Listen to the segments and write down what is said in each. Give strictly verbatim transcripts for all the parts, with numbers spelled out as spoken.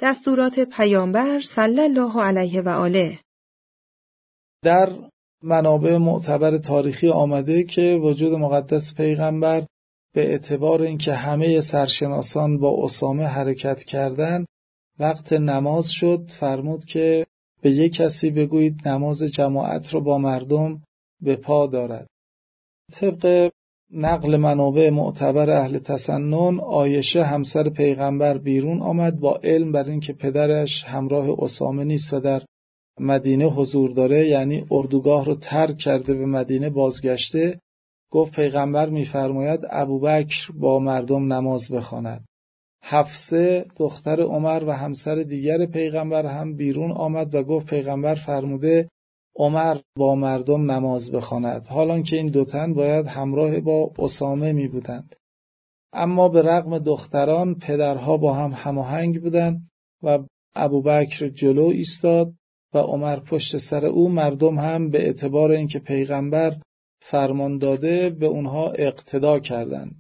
دستورات پیامبر صلی الله علیه و آله. در منابع معتبر تاریخی آمده که وجود مقدس پیغمبر به اعتبار اینکه همه سرشناسان با اسامه حرکت کردند، وقت نماز شد فرمود که به یک کسی بگویید نماز جماعت رو با مردم به پا دارد. طبق نقل منابع معتبر اهل تسنن، عایشه همسر پیغمبر بیرون آمد با علم بر این که پدرش همراه اسامه نیست و در مدینه حضور داره، یعنی اردوگاه رو ترک کرده به مدینه بازگشته. گفت پیغمبر می‌فرماید ابوبکر با مردم نماز بخواند. حفصه دختر عمر و همسر دیگر پیغمبر هم بیرون آمد و گفت پیغمبر فرموده عمر با مردم نماز بخواند، حالان که این دو تن باید همراه با اسامه می بودند. اما به رغم دختران پدرها با هم هماهنگ بودند و ابوبکر جلو ایستاد و عمر پشت سر او. مردم هم به اعتبار اینکه پیغمبر فرمان داده به اونها اقتدا کردند.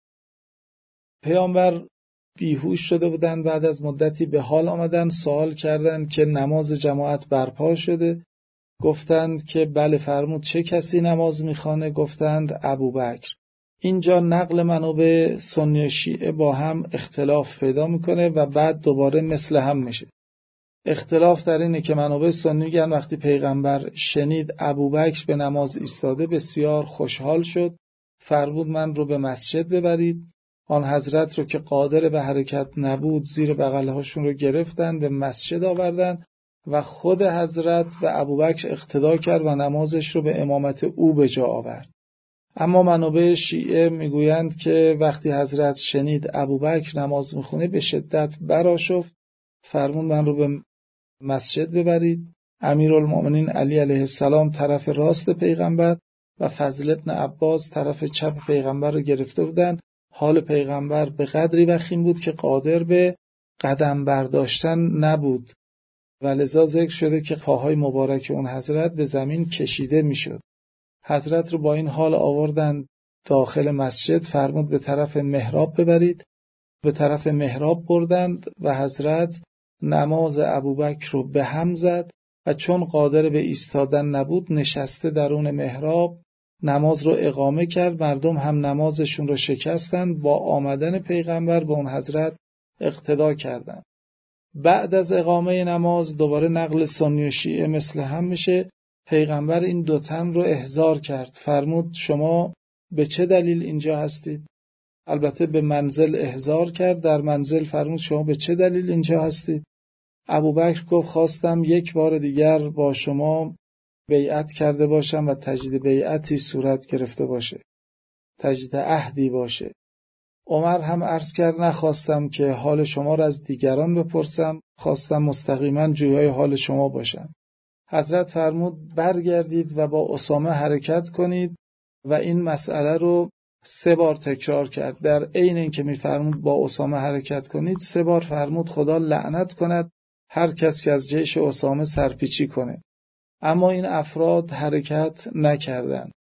پیامبر بیهوش شده بودند، بعد از مدتی به حال آمدند، سوال کردند که نماز جماعت برپا شده؟ گفتند که بله. فرمود چه کسی نماز میخوانه؟ گفتند ابوبکر. اینجا نقل منابع سنی و شیعه با هم اختلاف پیدا میکنه و بعد دوباره مثل هم میشه. اختلاف در اینه که منابع سنی میگن وقتی پیغمبر شنید ابوبکر به نماز ایستاده بسیار خوشحال شد، فرمود من رو به مسجد ببرید. آن حضرت رو که قادر به حرکت نبود زیر بغلهاشون رو گرفتن به مسجد آوردن و خود حضرت به ابوبکر اقتدا کرد و نمازش رو به امامت او به جا آورد. اما منابع شیعه میگویند که وقتی حضرت شنید ابوبکر نماز میخونه به شدت برآشفت، فرمود من رو به مسجد ببرید. امیرالمؤمنین علی علیه السلام طرف راست پیغمبر و فضل ابن عباس طرف چپ پیغمبر رو گرفته بودند. حال پیغمبر به قدری وخیم بود که قادر به قدم برداشتن نبود و لذا ذکر شده که پاهای مبارک اون حضرت به زمین کشیده میشد. حضرت رو با این حال آوردند داخل مسجد، فرمود به طرف محراب ببرید. به طرف محراب بردند و حضرت نماز ابوبکر رو به هم زد و چون قادر به ایستادن نبود نشسته درون محراب نماز رو اقامه کرد. مردم هم نمازشون رو شکستند، با آمدن پیغمبر به اون حضرت اقتدا کردند. بعد از اقامه نماز دوباره نقل سنی و شیعه مثل هم میشه. پیغمبر این دو تن رو احضار کرد، فرمود شما به چه دلیل اینجا هستید؟ البته به منزل احضار کرد. در منزل فرمود شما به چه دلیل اینجا هستید؟ ابوبکر گفت خواستم یک بار دیگر با شما بیعت کرده باشم و تجدید بیعتی صورت گرفته باشه، تجدید عهدی باشه. عمر هم عرض کرد نخواستم که حال شما را از دیگران بپرسم، خواستم مستقیما جویای حال شما باشم. حضرت فرمود برگردید و با اسامه حرکت کنید و این مسئله رو سه بار تکرار کرد. در عین اینکه میفرمود با اسامه حرکت کنید سه بار فرمود خدا لعنت کند هر کس که از جیش اسامه سرپیچی کنه. اما این افراد حرکت نکردند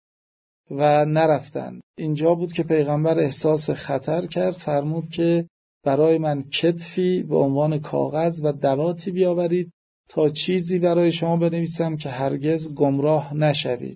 و نرفتند. اینجا بود که پیغمبر احساس خطر کرد، فرمود که برای من کتفی به عنوان کاغذ و دواتی بیاورید تا چیزی برای شما بنویسم که هرگز گمراه نشوید.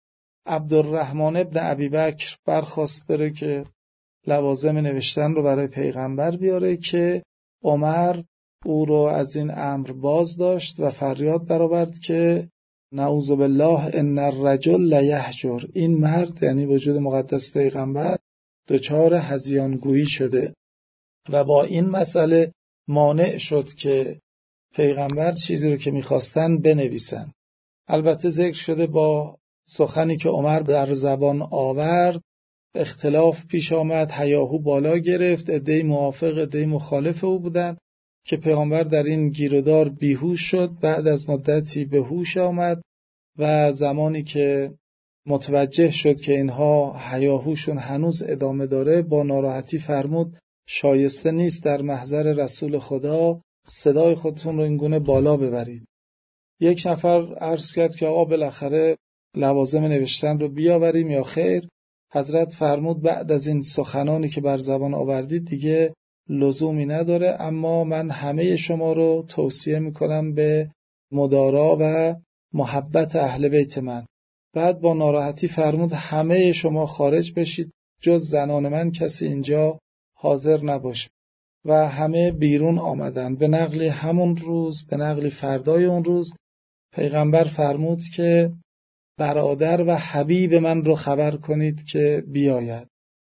عبدالرحمن ابن ابیبکر برخواست بره که لوازم نوشتن رو برای پیغمبر بیاره که عمر او رو از این امر باز داشت و فریاد برآورد که نعوذ بالله ان الرجل لیهجر، این مرد یعنی وجود مقدس پیغمبر دچار هذیانگویی شده و با این مسئله مانع شد که پیغمبر چیزی رو که میخواستن بنویسن. البته ذکر شده با سخنی که عمر در زبان آورد اختلاف پیش آمد، هیاهو بالا گرفت، عده‌ای موافق عده‌ای مخالف او بودند که پیغمبر در این گیرودار بیهوش شد. بعد از مدتی به هوش آمد و زمانی که متوجه شد که اینها هیاهوشون هنوز ادامه داره با ناراحتی فرمود شایسته نیست در محضر رسول خدا صدای خودتون رو اینگونه بالا ببرید. یک نفر عرض کرد که آقا بالاخره لوازم نوشتن رو بیاوریم یا خیر؟ حضرت فرمود بعد از این سخنانی که بر زبان آوردید دیگه لزومی نداره، اما من همه شما رو توصیه میکنم به مدارا و محبت اهل بیت من. بعد با ناراحتی فرمود همه شما خارج بشید، جز زنان من کسی اینجا حاضر نباشه. و همه بیرون آمدن. به نقلی همون روز، به نقلی فردای اون روز، پیغمبر فرمود که برادر و حبیب من رو خبر کنید که بیاید.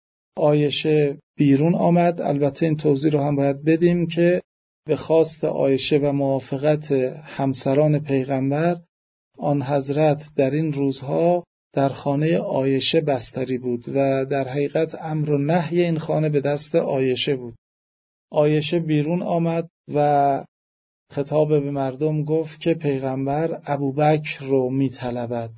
عایشه بیرون آمد. البته این توضیح رو هم باید بدیم که به خواست عایشه و موافقت همسران پیغمبر، آن حضرت در این روزها در خانه عایشه بستری بود و در حقیقت امر و نهی این خانه به دست عایشه بود. عایشه بیرون آمد و خطاب به مردم گفت که پیغمبر ابوبکر رو میطلبد.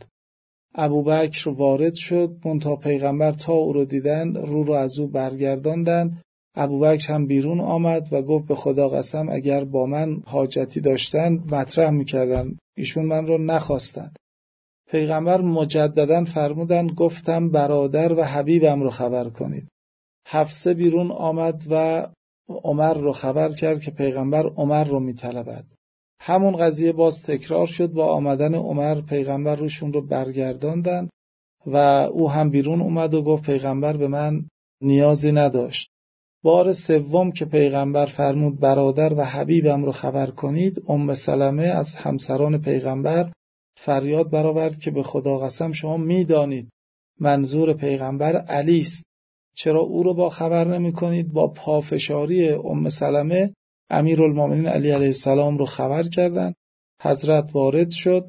ابوبکر وارد شد، منتها پیغمبر تا او رو دیدن رو رو از او برگرداندند. ابوبکر هم بیرون آمد و گفت به خدا قسم اگر با من حاجتی داشتند مطرح میکردند، ایشون من رو نخواستند. پیغمبر مجددا فرمودند گفتم برادر و حبیبم رو خبر کنید. حفصه بیرون آمد و عمر رو خبر کرد که پیغمبر عمر رو میطلبد. همون قضیه باز تکرار شد. با آمدن عمر پیغمبر روشون رو برگرداندن و او هم بیرون اومد و گفت پیغمبر به من نیازی نداشت. بار سوم که پیغمبر فرمود برادر و حبیبم رو خبر کنید، ام سلمه از همسران پیغمبر فریاد برآورد که به خدا قسم شما میدانید منظور پیغمبر علی است، چرا او رو با خبر نمی کنید؟ با پافشاری ام سلمه امیرالمومنین علی علیه السلام رو خبر کردند. حضرت وارد شد.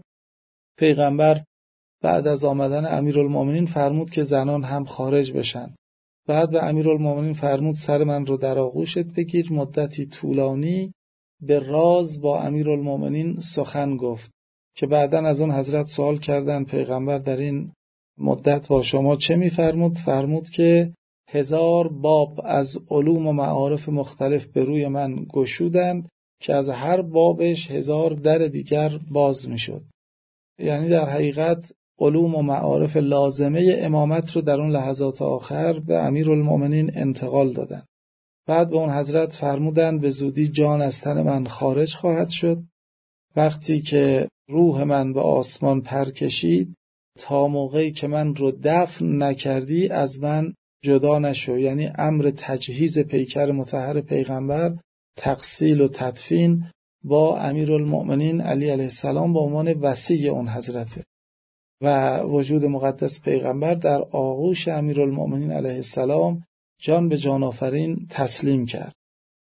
پیغمبر بعد از آمدن امیرالمومنین فرمود که زنان هم خارج بشن. بعد به امیرالمومنین فرمود سر من رو در آغوشت بگیر. مدتی طولانی به راز با امیرالمومنین سخن گفت که بعداً از اون حضرت سوال کردند پیغمبر در این مدت با شما چه می‌فرمود؟ فرمود که هزار باب از علوم و معارف مختلف به روی من گشودند که از هر بابش هزار در دیگر باز میشد. یعنی در حقیقت علوم و معارف لازمه امامت رو در اون لحظات آخر به امیرالمومنین انتقال دادن. بعد به اون حضرت فرمودند به زودی جان از تن من خارج خواهد شد. وقتی که روح من به آسمان پر کشید، تا موقعی که من رو دفن نکردی از من جدا نشو. یعنی امر تجهیز پیکر مطهر پیغمبر، تغسیل و تدفین با امیرالمؤمنین علی علیه السلام به عنوان وصی اون حضرته و وجود مقدس پیغمبر در آغوش امیرالمؤمنین علیه السلام جان به جان آفرین تسلیم کرد.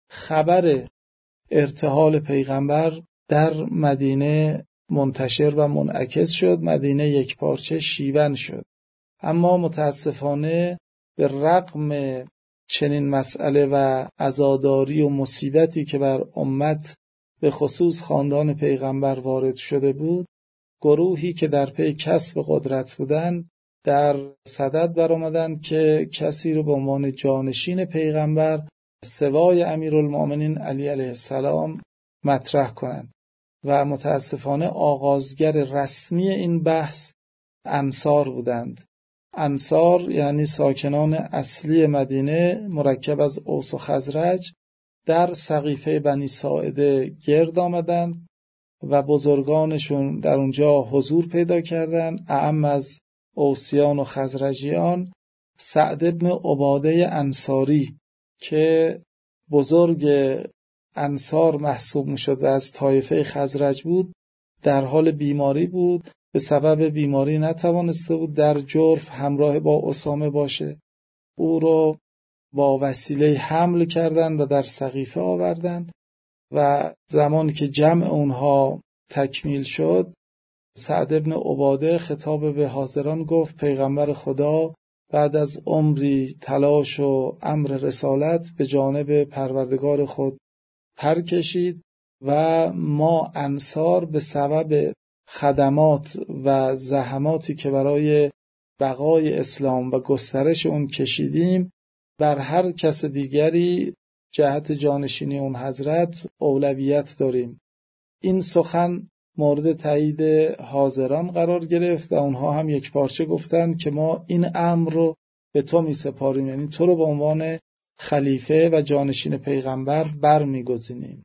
خبر ارتحال پیغمبر در مدینه منتشر و منعکس شد. مدینه یک پارچه شیون شد. اما متاسفانه به رغم چنین مسئله و عزاداری و مصیبتی که بر امت به خصوص خاندان پیغمبر وارد شده بود، گروهی که در پی کسب قدرت بودند در صدد برآمدند که کسی رو به عنوان جانشین پیغمبر سوای امیرالمؤمنین علی علیه السلام مطرح کنند و متاسفانه آغازگر رسمی این بحث انصار بودند. انصار یعنی ساکنان اصلی مدینه مرکب از اوس و خزرج در سقیفه بنی ساعده گرد آمدند و بزرگانشون در اونجا حضور پیدا کردند. اعم از اوسیان و خزرجیان سعد بن عباده انصاری که بزرگ انصار محسوب میشد و از طایفه خزرج بود، در حال بیماری بود. به سبب بیماری نتوانسته بود در جرف همراه با اسامه باشه. او رو با وسیله حمل کردند و در سقیفه آوردند و زمانی که جمع اونها تکمیل شد، سعد بن عباده خطاب به حاضران گفت پیغمبر خدا بعد از عمری تلاش و امر رسالت به جانب پروردگار خود پر کشید و ما انصار به سبب خدمات و زحماتی که برای بقای اسلام و گسترش اون کشیدیم بر هر کس دیگری جهت جانشینی اون حضرت اولویت داریم. این سخن مورد تایید حاضران قرار گرفت و اونها هم یک پارچه گفتند که ما این امر رو به تو می سپاریم، یعنی تو رو به عنوان خلیفه و جانشین پیغمبر برمیگزینیم.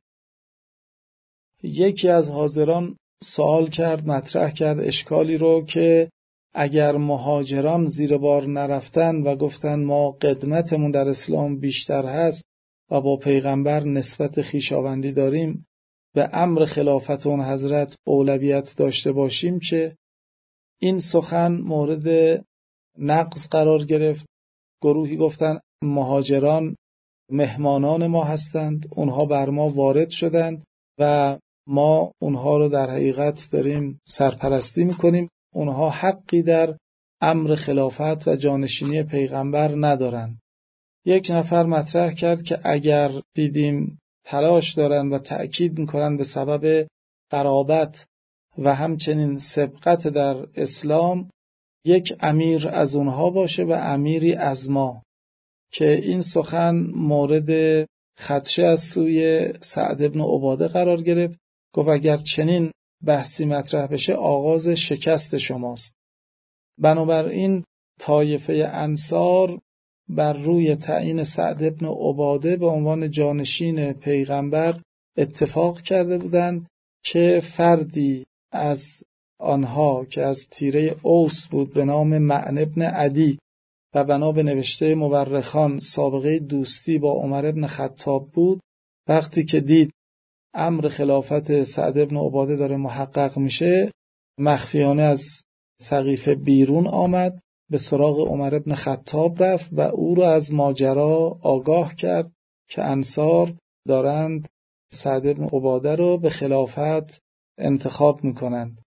یکی از حاضران سوال کرد، مطرح کرد اشکالی رو که اگر مهاجران زیر بار نرفتن و گفتن ما قدمتمون در اسلام بیشتر هست و با پیغمبر نسبت خویشاوندی داریم، به امر خلافت اون حضرت اولویت داشته باشیم چه؟ این سخن مورد نقض قرار گرفت. گروهی گفتن مهاجران مهمانان ما هستند، اونها بر ما وارد شدند و ما اونها رو در حقیقت داریم سرپرستی میکنیم، اونها حقی در امر خلافت و جانشینی پیغمبر ندارند. یک نفر مطرح کرد که اگر دیدیم تلاش دارن و تأکید میکنن به سبب قرابت و همچنین سبقت در اسلام، یک امیر از اونها باشه و امیری از ما، که این سخن مورد خدشه از سوی سعد بن عباده قرار گرفت. گفت اگر چنین بحثی مطرح بشه آغاز شکست شماست. بنابراین طایفه انصار بر روی تعیین سعد بن عباده به عنوان جانشین پیغمبر اتفاق کرده بودند که فردی از آنها که از تیره اوس بود به نام معن بن عدی و بنا به نوشته مورخان سابقه دوستی با عمر بن خطاب بود، وقتی که دید امر خلافت سعد بن عباده داره محقق میشه، مخفیانه از سقیفه بیرون آمد، به سراغ عمر بن خطاب رفت و او را از ماجرا آگاه کرد که انصار دارند سعد بن عباده رو به خلافت انتخاب میکنند.